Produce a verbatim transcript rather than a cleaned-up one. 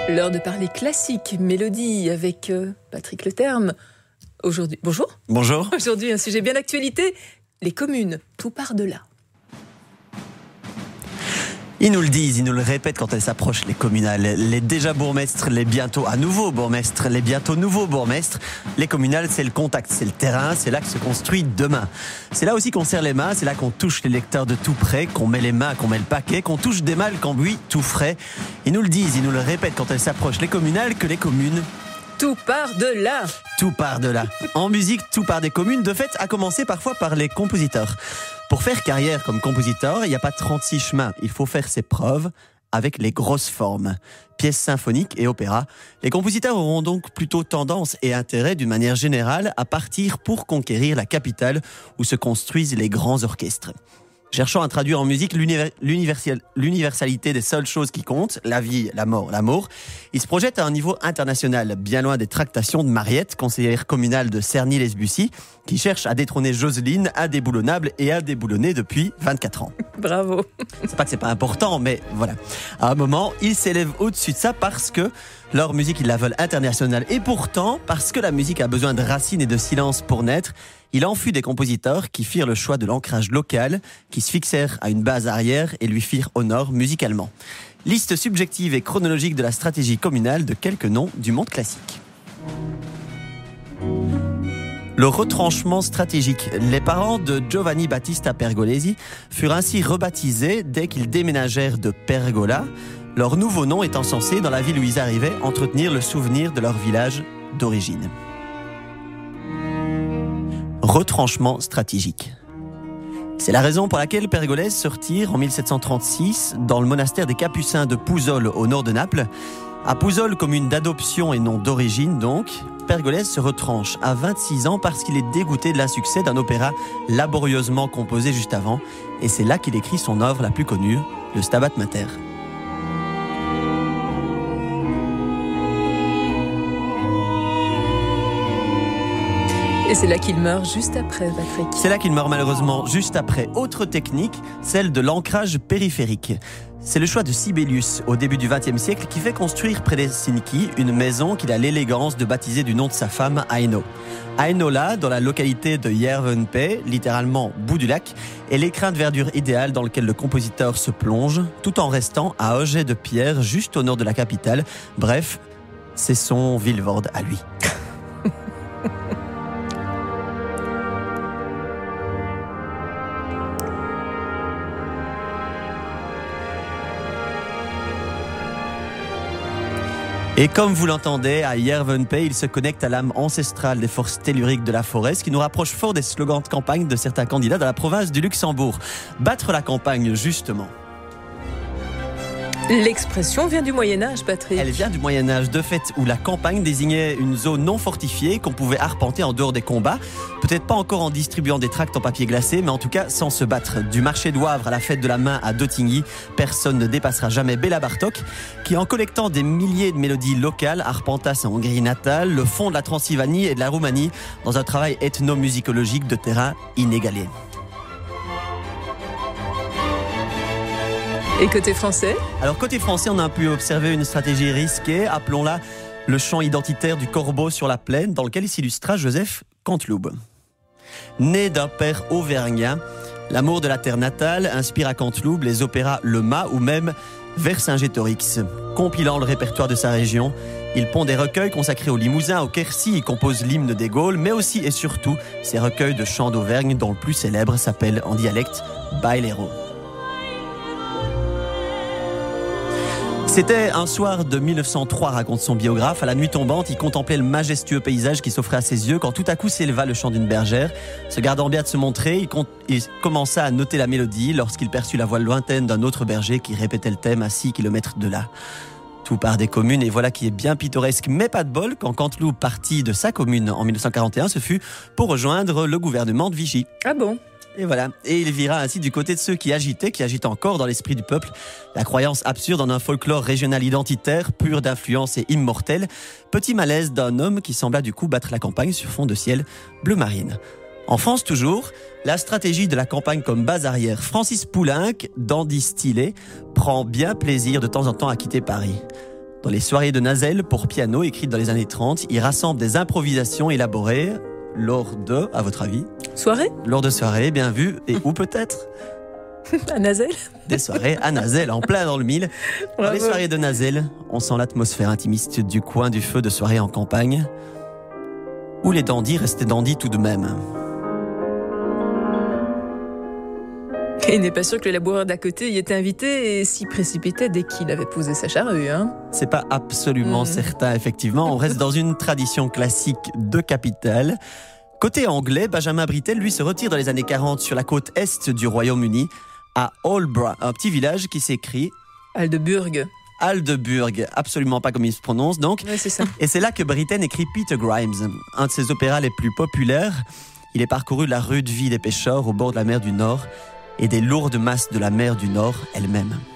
L'heure de parler classique, mélodie avec euh, Patrick Leterme. Aujourd'hui, bonjour. Bonjour. Aujourd'hui, un sujet bien d'actualité, les communes, tout part de là. Ils nous le disent, ils nous le répètent quand elles s'approchent, les communales. Les déjà bourgmestres, les bientôt à nouveau bourgmestres, les bientôt nouveaux bourgmestres. Les communales, c'est le contact, c'est le terrain, c'est là que se construit demain. C'est là aussi qu'on serre les mains, c'est là qu'on touche les lecteurs de tout près, qu'on met les mains, qu'on met le paquet, qu'on touche des mâles, qu'on buit tout frais. Ils nous le disent, ils nous le répètent quand elles s'approchent, les communales, que les communes... Tout part de là. Tout part de là. En musique, tout part des communes. De fait, à commencer parfois par les compositeurs. Pour faire carrière comme compositeur, il n'y a pas trente-six chemins. Il faut faire ses preuves avec les grosses formes. Pièces symphoniques et opéras. Les compositeurs auront donc plutôt tendance et intérêt, d'une manière générale, à partir pour conquérir la capitale où se construisent les grands orchestres. Cherchant à traduire en musique l'univers, l'universal, l'universalité des seules choses qui comptent, la vie, la mort, l'amour, il se projette à un niveau international, bien loin des tractations de Mariette, conseillère communale de Cerny-lès-Bussy, qui cherche à détrôner Jocelyne, indéboulonnable et indéboulonnée depuis vingt-quatre ans. Bravo. C'est pas que c'est pas important, mais voilà. À un moment, ils s'élèvent au-dessus de ça parce que leur musique, ils la veulent internationale. Et pourtant, parce que la musique a besoin de racines et de silence pour naître, il en fut des compositeurs qui firent le choix de l'ancrage local, qui se fixèrent à une base arrière et lui firent honneur musicalement. Liste subjective et chronologique de la stratégie communale de quelques noms du monde classique. Le retranchement stratégique. Les parents de Giovanni Battista Pergolesi furent ainsi rebaptisés dès qu'ils déménagèrent de Pergola, leur nouveau nom étant censé, dans la ville où ils arrivaient, entretenir le souvenir de leur village d'origine. Retranchement stratégique. C'est la raison pour laquelle Pergolèse se retire en mille sept cent trente-six dans le monastère des Capucins de Pouzol au nord de Naples. À Pouzol, commune d'adoption et non d'origine donc, Pergolèse se retranche à vingt-six ans parce qu'il est dégoûté de l'insuccès d'un opéra laborieusement composé juste avant, et c'est là qu'il écrit son œuvre la plus connue, le Stabat Mater. Et c'est là qu'il meurt juste après, Patrick. C'est là qu'il meurt malheureusement juste après. Autre technique, celle de l'ancrage périphérique. C'est le choix de Sibelius au début du vingtième siècle qui fait construire près d'Helsinki une maison qu'il a l'élégance de baptiser du nom de sa femme, Aino. Ainola, dans la localité de Järvenpää, littéralement bout du lac, est l'écrin de verdure idéal dans lequel le compositeur se plonge, tout en restant à Oget de Pierre, juste au nord de la capitale. Bref, c'est son Vilvord à lui. Et comme vous l'entendez, à Järvenpää, il se connecte à l'âme ancestrale des forces telluriques de la forêt, ce qui nous rapproche fort des slogans de campagne de certains candidats dans la province du Luxembourg. Battre la campagne, justement. L'expression vient du Moyen-Âge, Patrick. Elle vient du Moyen-Âge, de fait, où la campagne désignait une zone non fortifiée qu'on pouvait arpenter en dehors des combats. Peut-être pas encore en distribuant des tracts en papier glacé, mais en tout cas sans se battre. Du marché de Wavre à la fête de la main à Dottigny, personne ne dépassera jamais Béla Bartók, qui en collectant des milliers de mélodies locales arpenta sa Hongrie natale, le fond de la Transylvanie et de la Roumanie, dans un travail ethnomusicologique de terrain inégalé. Et côté français ? Alors côté français, on a pu observer une stratégie risquée, appelons-la le chant identitaire du corbeau sur la plaine, dans lequel s'illustra Joseph Canteloube. Né d'un père auvergnat, l'amour de la terre natale inspire à Canteloube les opéras Le Mât ou même Vercingétorix. Compilant le répertoire de sa région, il pond des recueils consacrés au Limousin, au Quercy, il compose l'hymne des Gaules, mais aussi et surtout ses recueils de chants d'Auvergne, dont le plus célèbre s'appelle en dialecte Bailero. C'était un soir de mille neuf cent trois, raconte son biographe. À la nuit tombante, il contemplait le majestueux paysage qui s'offrait à ses yeux quand tout à coup s'éleva le chant d'une bergère. Se gardant bien de se montrer, il, con- il commença à noter la mélodie lorsqu'il perçut la voix lointaine d'un autre berger qui répétait le thème à six kilomètres de là. Tout part des communes, et voilà qui est bien pittoresque, mais pas de bol. Quand Canteloube partit de sa commune en mille neuf cent quarante et un, ce fut pour rejoindre le gouvernement de Vichy. Ah bon ? Et voilà. Et il vira ainsi du côté de ceux qui agitaient, qui agitent encore dans l'esprit du peuple la croyance absurde en un folklore régional identitaire, pur d'influence et immortel. Petit malaise d'un homme qui sembla du coup battre la campagne sur fond de ciel bleu marine. En France toujours, la stratégie de la campagne comme base arrière. Francis Poulenc, dandy stylé, prend bien plaisir de temps en temps à quitter Paris. Dans les soirées de Nazel pour piano, écrites dans les années trente, il rassemble des improvisations élaborées lors de, à votre avis, Soirée lors de soirées, bien vu, et où peut-être à Nazel. des soirées à Nazel, en plein dans le mille. Dans les Bravo. soirées de Nazel, on sent l'atmosphère intimiste du coin du feu de soirée en campagne, où les dandys restaient dandys tout de même. Et il n'est pas sûr que le laboureur d'à côté y était invité et s'y précipitait dès qu'il avait posé sa charrue. Hein. C'est pas absolument Mm. certain, effectivement. On reste dans une tradition classique de capitale. Côté anglais, Benjamin Britten, lui, se retire dans les années quarante sur la côte est du Royaume-Uni, à Aldeburgh, un petit village qui s'écrit Aldeburgh. Aldeburgh, absolument pas comme il se prononce donc. Ouais, c'est ça. Et c'est là que Britten écrit Peter Grimes, un de ses opéras les plus populaires. Il est parcouru la rude vie des pêcheurs au bord de la mer du Nord et des lourdes masses de la mer du Nord elle-même.